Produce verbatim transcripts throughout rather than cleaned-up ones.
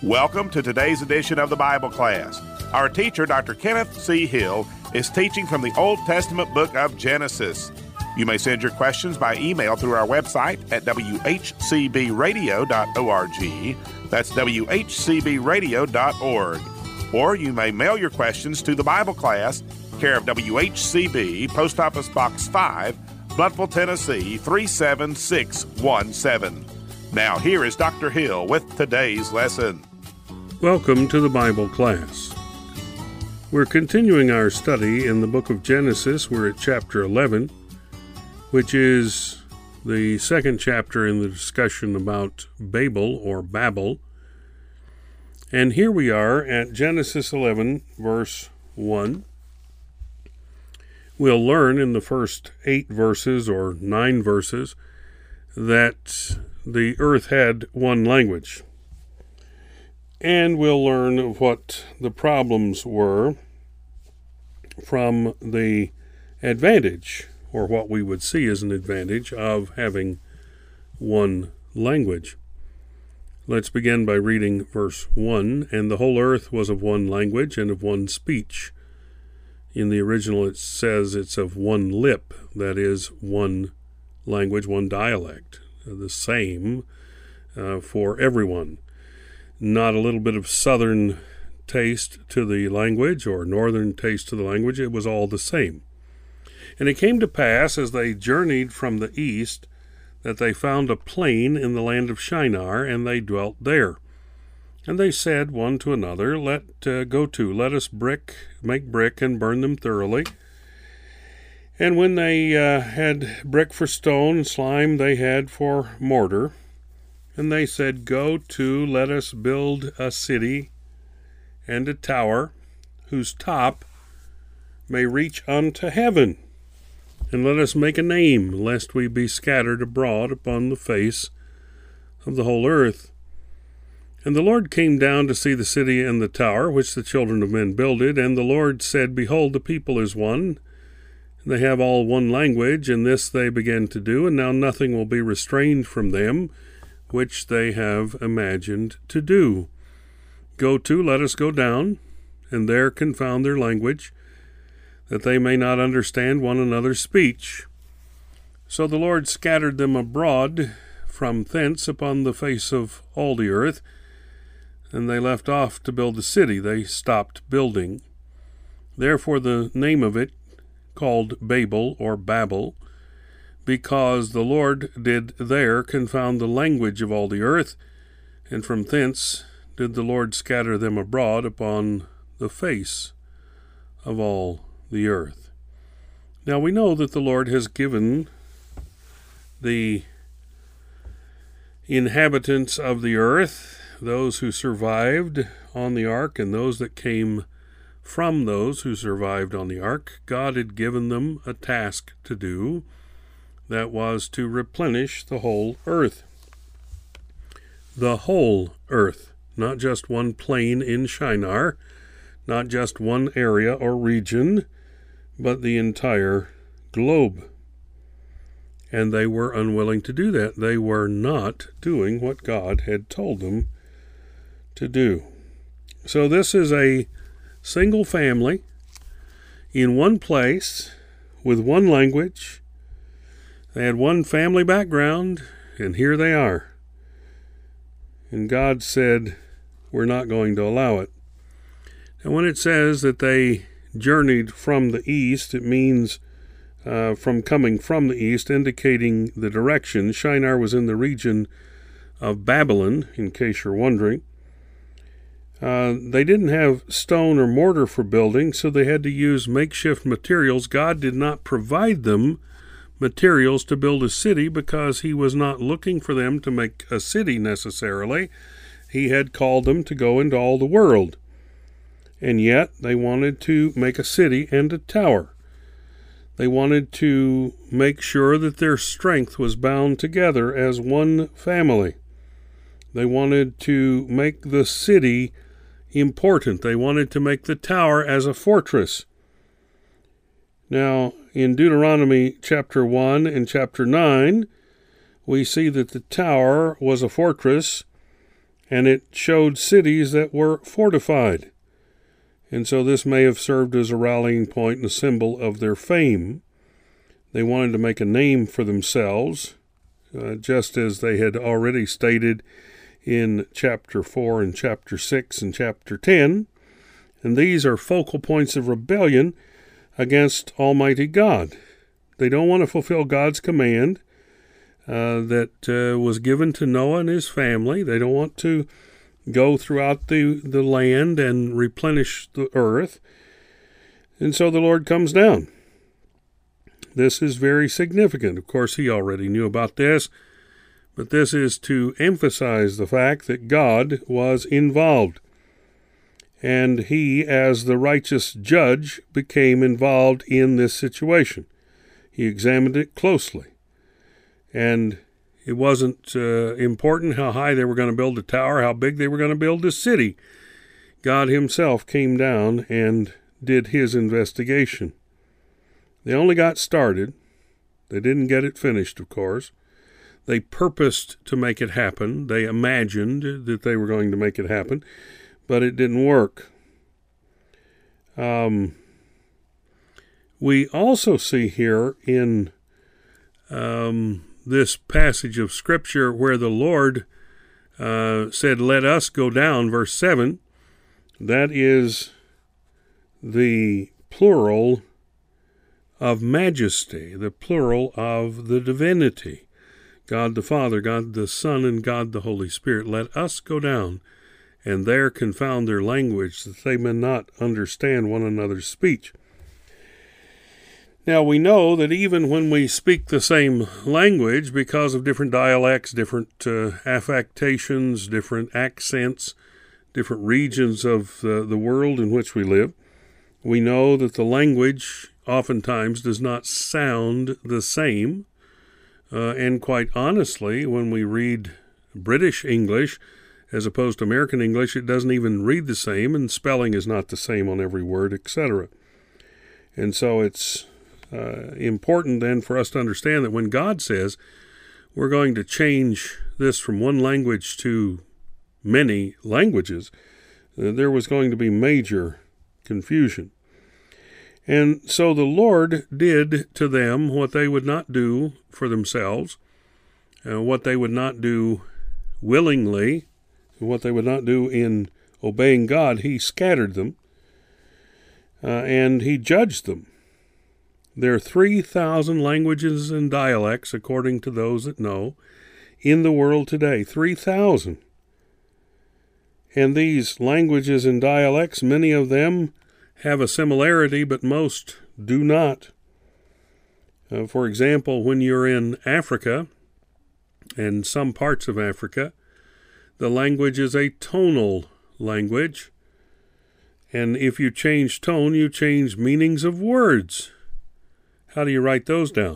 Welcome to today's edition of the Bible class. Our teacher, Doctor Kenneth C. Hill, is teaching from the Old Testament book of Genesis. You may send your questions by email through our website at w h c b radio dot org. That's w h c b radio dot org. Or you may mail your questions to the Bible class, care of W H C B, Post Office Box five, Bloodville, Tennessee, three seven six one seven. Now here is Doctor Hill with today's lesson. Welcome to the Bible class. We're continuing our study in the book of Genesis. We're at chapter eleven, which is the second chapter in the discussion about Babel or Babel. And here we are at Genesis eleven, verse one. We'll learn in the first eight verses or nine verses that the earth had one language. And we'll learn what the problems were from the advantage, or what we would see as an advantage, of having one language. Let's begin by reading verse one. And the whole earth was of one language and of one speech. In the original it says it's of one lip, that is, one language, one dialect, the same uh, for everyone. Not a little bit of southern taste to the language or northern taste to the language. It was all the same. And it came to pass, as they journeyed from the east, that they found a plain in the land of Shinar, and they dwelt there. And they said one to another, Let uh, go to, let us brick, make brick, and burn them thoroughly. And when they uh, had brick for stone, and slime they had for mortar, and they said, Go to, let us build a city and a tower, whose top may reach unto heaven. And let us make a name, lest we be scattered abroad upon the face of the whole earth. And the Lord came down to see the city and the tower, which the children of men builded. And the Lord said, Behold, the people is one. They have all one language, and this they began to do, and now nothing will be restrained from them, which they have imagined to do. Go to, let us go down, and there confound their language, that they may not understand one another's speech. So the Lord scattered them abroad from thence upon the face of all the earth, and they left off to build the city. They stopped building. Therefore the name of it called Babel or Babel, because the Lord did there confound the language of all the earth, and from thence did the Lord scatter them abroad upon the face of all the earth. Now we know that the Lord has given the inhabitants of the earth, those who survived on the ark and those that came from those who survived on the ark, God had given them a task to do, that was to replenish the whole earth. The whole earth, not just one plain in Shinar, not just one area or region, but the entire globe. And they were unwilling to do that. They were not doing what God had told them to do. So this is a single family in one place with one language. They had one family background, and here they are. And God said, we're not going to allow it. And when it says that they journeyed from the east, it means uh, from coming from the east, indicating the direction. Shinar was in the region of Babylon, in case you're wondering. Uh, they didn't have stone or mortar for building, so they had to use makeshift materials. God did not provide them materials to build a city because he was not looking for them to make a city necessarily. He had called them to go into all the world. And yet they wanted to make a city and a tower. They wanted to make sure that their strength was bound together as one family. They wanted to make the city important. They wanted to make the tower as a fortress. Now, in Deuteronomy chapter one and chapter nine, we see that the tower was a fortress, and it showed cities that were fortified. And so this may have served as a rallying point and a symbol of their fame. They wanted to make a name for themselves, uh, just as they had already stated in chapter four and chapter six and chapter ten. And these are focal points of rebellion against Almighty God. They don't want to fulfill God's command uh, that uh, was given to Noah and his family. They don't want to go throughout the, the land and replenish the earth. And so the Lord comes down. This is very significant. Of course, he already knew about this, but this is to emphasize the fact that God was involved. And he, as the righteous judge, became involved in this situation. He examined it closely. And it wasn't uh, important how high they were going to build the tower, how big they were going to build the city. God himself came down and did his investigation. They only got started. They didn't get it finished, of course. They purposed to make it happen. They imagined that they were going to make it happen, but it didn't work. Um, we also see here in um, this passage of Scripture where the Lord uh, said, "Let us go down," verse seven, that is the plural of majesty, the plural of the divinity. God the Father, God the Son, and God the Holy Spirit. Let us go down, and there confound their language, that they may not understand one another's speech. Now, we know that even when we speak the same language, because of different dialects, different uh, affectations, different accents, different regions of uh, the world in which we live, we know that the language oftentimes does not sound the same. Uh, and quite honestly, when we read British English as opposed to American English, it doesn't even read the same, and spelling is not the same on every word, et cetera. And so it's uh, important then for us to understand that when God says we're going to change this from one language to many languages, uh, there was going to be major confusion. And so the Lord did to them what they would not do for themselves, uh, what they would not do willingly, what they would not do in obeying God. He scattered them, uh, and he judged them. There are three thousand languages and dialects, according to those that know, in the world today. three thousand. And these languages and dialects, many of them have a similarity, but most do not. Uh, for example, when you're in Africa, and some parts of Africa, the language is a tonal language. And if you change tone, you change meanings of words. How do you write those down?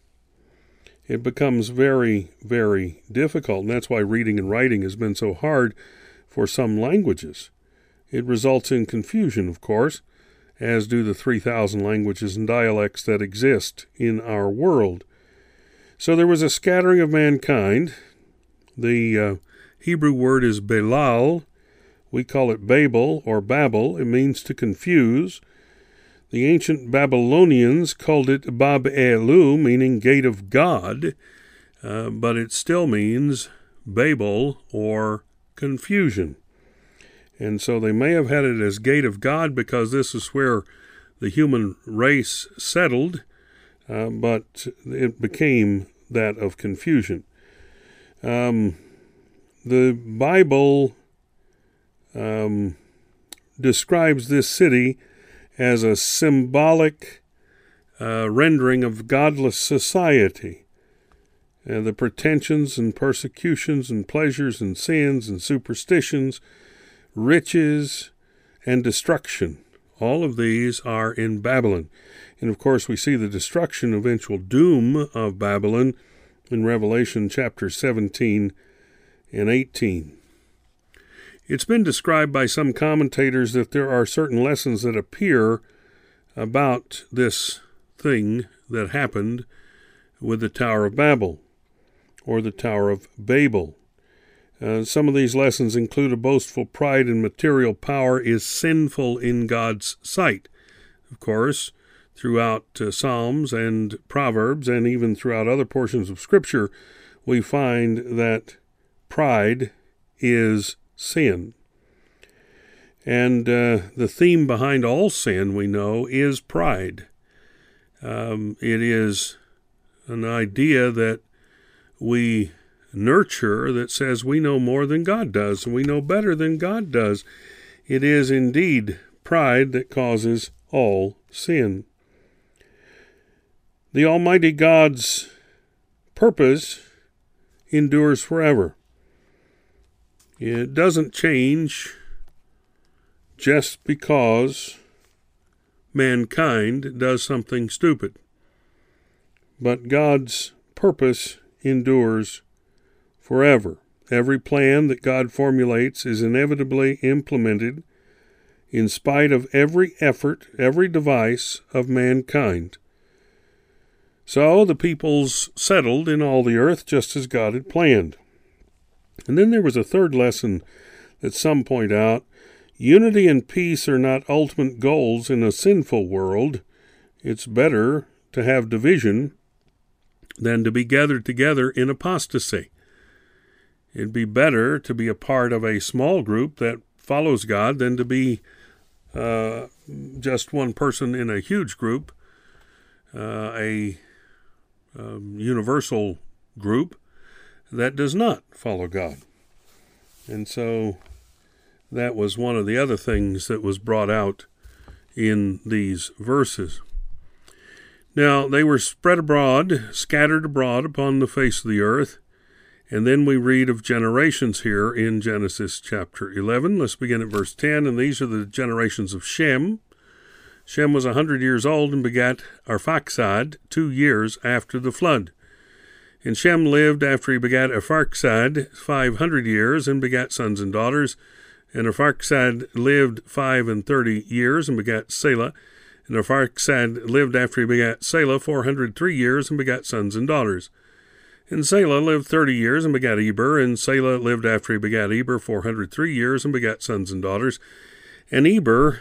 It becomes very, very difficult. And that's why reading and writing has been so hard for some languages. It results in confusion, of course, as do the three thousand languages and dialects that exist in our world. So there was a scattering of mankind. The uh, Hebrew word is Belal. We call it Babel or Babel. It means to confuse. The ancient Babylonians called it Bab-elu, meaning gate of God, uh, but it still means Babel or confusion. And so they may have had it as gate of God because this is where the human race settled, uh, but it became that of confusion. Um, the Bible um, describes this city as a symbolic uh, rendering of godless society. Uh, the pretensions and persecutions and pleasures and sins and superstitions, riches and destruction, all of these are in Babylon. And of course we see the destruction, eventual doom of Babylon in Revelation chapter seventeen and eighteen. It's been described by some commentators that there are certain lessons that appear about this thing that happened with the Tower of Babel, or the Tower of Babel. Uh, some of these lessons include a boastful pride in material power is sinful in God's sight. Of course, throughout uh, Psalms and Proverbs, and even throughout other portions of Scripture, we find that pride is sin. And uh, the theme behind all sin, we know, is pride. Um, it is an idea that we nurture that says we know more than God does, and we know better than God does. It is indeed pride that causes all sin. The Almighty God's purpose endures forever. It doesn't change just because mankind does something stupid. But God's purpose endures forever. Every plan that God formulates is inevitably implemented in spite of every effort, every device of mankind. So the peoples settled in all the earth just as God had planned. And then there was a third lesson that some point out. Unity and peace are not ultimate goals in a sinful world. It's better to have division than to be gathered together in apostasy. It'd be better to be a part of a small group that follows God than to be uh, just one person in a huge group, uh, a um, universal group that does not follow God. And so that was one of the other things that was brought out in these verses. Now, they were spread abroad, scattered abroad upon the face of the earth, and then we read of generations here in Genesis chapter eleven. Let's begin at verse ten, and these are the generations of Shem. Shem was a hundred years old and begat Arphaxad two years after the flood. And Shem lived after he begat Arphaxad five hundred years and begat sons and daughters. And Arphaxad lived five and thirty years and begat Selah. And Arphaxad lived after he begat Selah four hundred three years and begat sons and daughters. And Selah lived thirty years and begat Eber. And Selah lived after he begat Eber four hundred three years and begat sons and daughters. And Eber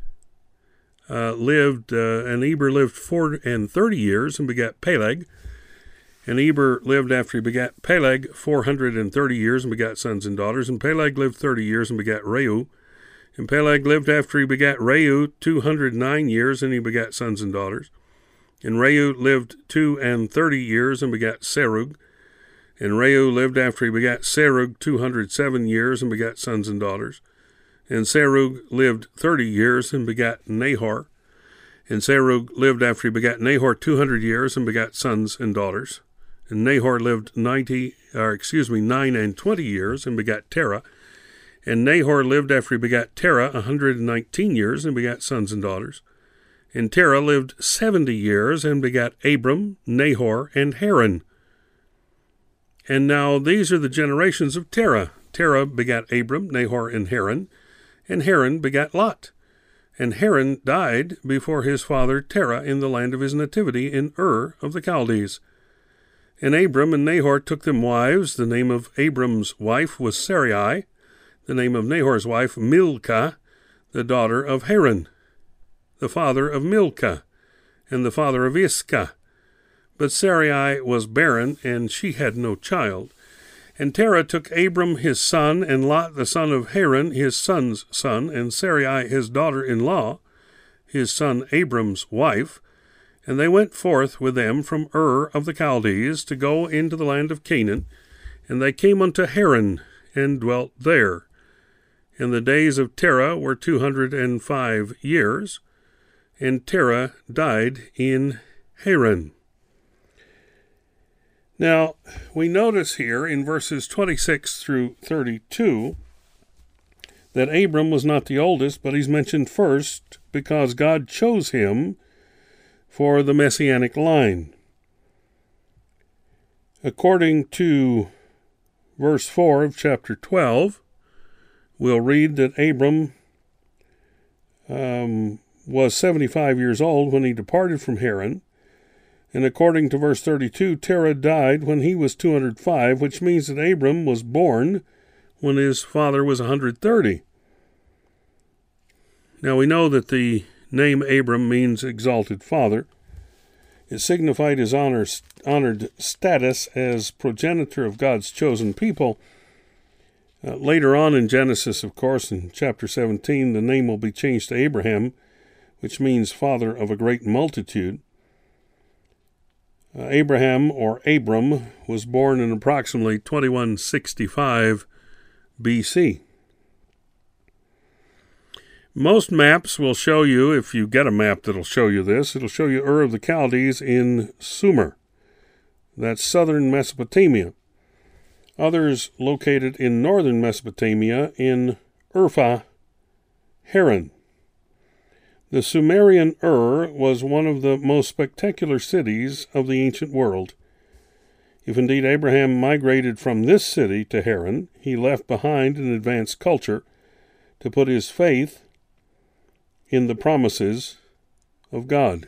uh, lived uh, and Eber lived four and thirty years and begat Peleg. And Eber lived after he begat Peleg four hundred and thirty years and begat sons and daughters. And Peleg lived thirty years and begat Reu. And Peleg lived after he begat Reu two hundred nine years, and he begat sons and daughters. And Reu lived two and thirty years and begat Serug. And Reu lived after he begat Serug two hundred seven years and begat sons and daughters. And Serug lived thirty years and begat Nahor. And Serug lived after he begat Nahor two hundred years and begat sons and daughters. And Nahor lived ninety, or excuse me, nine and twenty years and begat Terah. And Nahor lived after he begat Terah a hundred and nineteen years and begat sons and daughters. And Terah lived seventy years and begat Abram, Nahor, and Haran. And now these are the generations of Terah. Terah begat Abram, Nahor, and Haran. And Haran begat Lot. And Haran died before his father Terah in the land of his nativity in Ur of the Chaldees. And Abram and Nahor took them wives. The name of Abram's wife was Sarai. The name of Nahor's wife, Milcah, the daughter of Haran, the father of Milcah, and the father of Iscah. But Sarai was barren, and she had no child. And Terah took Abram his son, and Lot the son of Haran his son's son, and Sarai his daughter-in-law, his son Abram's wife, and they went forth with them from Ur of the Chaldees to go into the land of Canaan. And they came unto Haran, and dwelt there. And the days of Terah were two hundred and five years, and Terah died in Haran. Now, we notice here in verses twenty-six through thirty-two that Abram was not the oldest, but he's mentioned first because God chose him for the messianic line. According to verse four of chapter twelve, we'll read that Abram um, was seventy-five years old when he departed from Haran. And according to verse thirty-two, Terah died when he was two hundred five, which means that Abram was born when his father was one hundred thirty. Now we know that the name Abram means exalted father. It signified his honor, honored status as progenitor of God's chosen people. Uh, later on in Genesis, of course, in chapter seventeen, the name will be changed to Abraham, which means father of a great multitude. Uh, Abraham, or Abram, was born in approximately twenty-one sixty-five B C. Most maps will show you, if you get a map that'll show you this, it'll show you Ur of the Chaldees in Sumer. That's southern Mesopotamia. Others located in northern Mesopotamia in Urfa, Haran. The Sumerian Ur was one of the most spectacular cities of the ancient world. If indeed Abraham migrated from this city to Haran, he left behind an advanced culture to put his faith in the promises of God.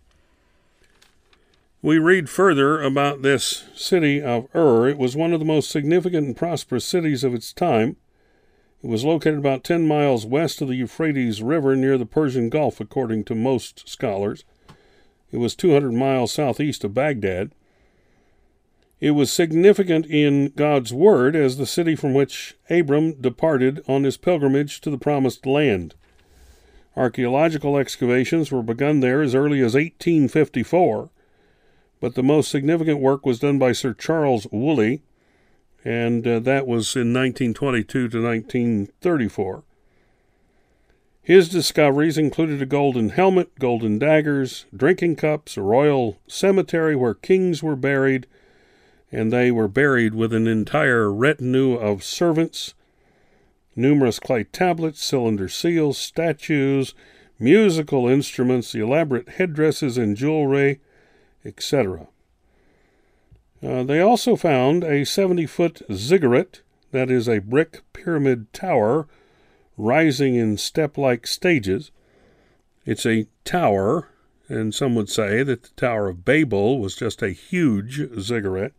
We read further about this city of Ur. It was one of the most significant and prosperous cities of its time. It was located about ten miles west of the Euphrates River near the Persian Gulf, according to most scholars. It was two hundred miles southeast of Baghdad. It was significant in God's word as the city from which Abram departed on his pilgrimage to the Promised Land. Archaeological excavations were begun there as early as eighteen fifty-four, but the most significant work was done by Sir Charles Woolley, and uh, that was in nineteen twenty-two to nineteen thirty-four. His discoveries included a golden helmet, golden daggers, drinking cups, a royal cemetery where kings were buried, and they were buried with an entire retinue of servants, numerous clay tablets, cylinder seals, statues, musical instruments, elaborate headdresses and jewelry, et cetera. Uh, they also found a seventy-foot ziggurat, that is a brick pyramid tower, rising in step-like stages. It's a tower, and some would say that the Tower of Babel was just a huge ziggurat.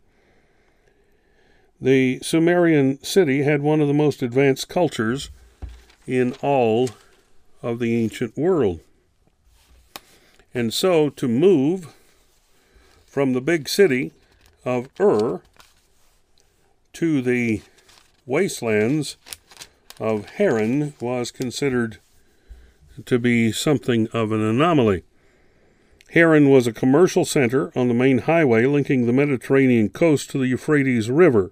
The Sumerian city had one of the most advanced cultures in all of the ancient world. And so to move from the big city of Ur to the wastelands of Haran was considered to be something of an anomaly. Haran was a commercial center on the main highway linking the Mediterranean coast to the Euphrates River,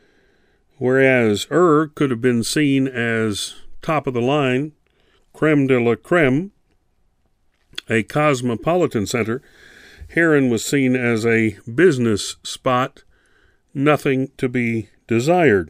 whereas Ur could have been seen as top of the line, creme de la creme, a cosmopolitan center. Haran was seen as a business spot, nothing to be desired.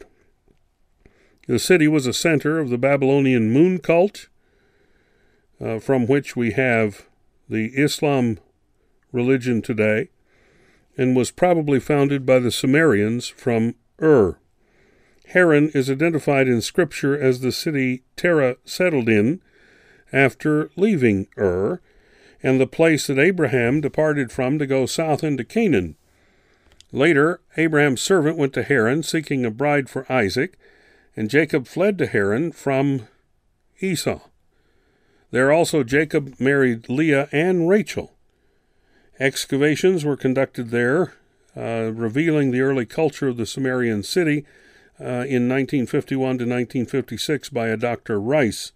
The city was a center of the Babylonian moon cult, uh, from which we have the Islam religion today, and was probably founded by the Sumerians from Ur. Haran is identified in Scripture as the city Terah settled in after leaving Ur, and the place that Abraham departed from to go south into Canaan. Later, Abraham's servant went to Haran seeking a bride for Isaac, and Jacob fled to Haran from Esau. There also Jacob married Leah and Rachel. Excavations were conducted there, uh, revealing the early culture of the Sumerian city uh, in nineteen fifty-one to nineteen fifty-six by a Doctor Rice.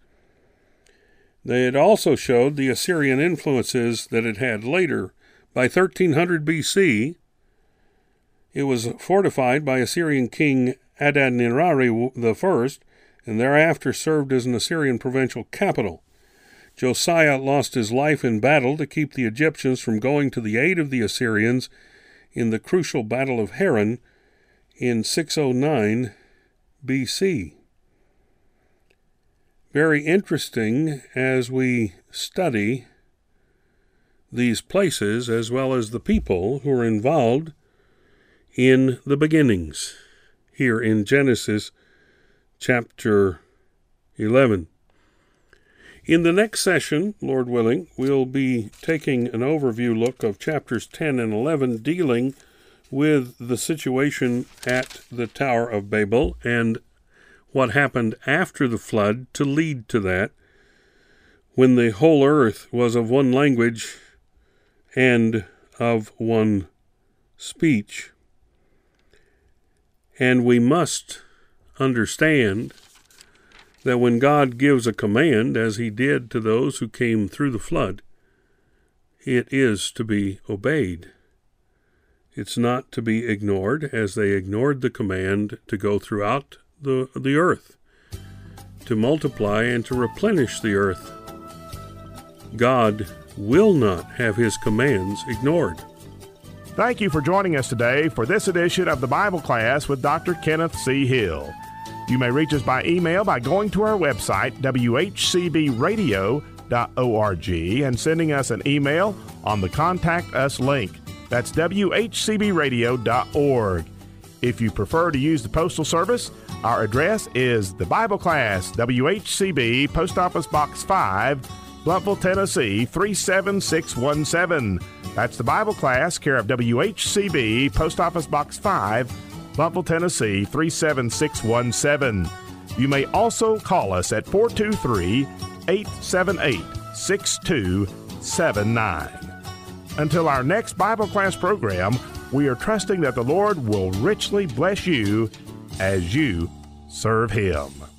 They had also showed the Assyrian influences that it had later. By thirteen hundred B C, it was fortified by Assyrian king Adad-nirari the First, and thereafter served as an Assyrian provincial capital. Josiah lost his life in battle to keep the Egyptians from going to the aid of the Assyrians in the crucial Battle of Haran in six oh nine B C. Very interesting as we study these places as well as the people who are involved in the beginnings here in Genesis chapter eleven. In the next session, Lord willing, we'll be taking an overview look of chapters ten and eleven, dealing with the situation at the Tower of Babel and what happened after the flood to lead to that, when the whole earth was of one language and of one speech. And we must understand that when God gives a command, as he did to those who came through the flood, it is to be obeyed. It's not to be ignored, as they ignored the command to go throughout the, the earth, to multiply and to replenish the earth. God will not have his commands ignored. Thank you for joining us today for this edition of the Bible Class with Doctor Kenneth C. Hill. You may reach us by email by going to our website, w h c b radio dot org, and sending us an email on the Contact Us link. That's w h c b radio dot org. If you prefer to use the Postal Service, our address is the Bible Class, W H C B, Post Office Box five, Blountville, Tennessee, three seven six one seven. That's the Bible Class, care of W H C B, Post Office Box five, Blountville, Tennessee, three seven six one seven. You may also call us at four two three, eight seven eight, six two seven nine. Until our next Bible Class program, we are trusting that the Lord will richly bless you as you serve him.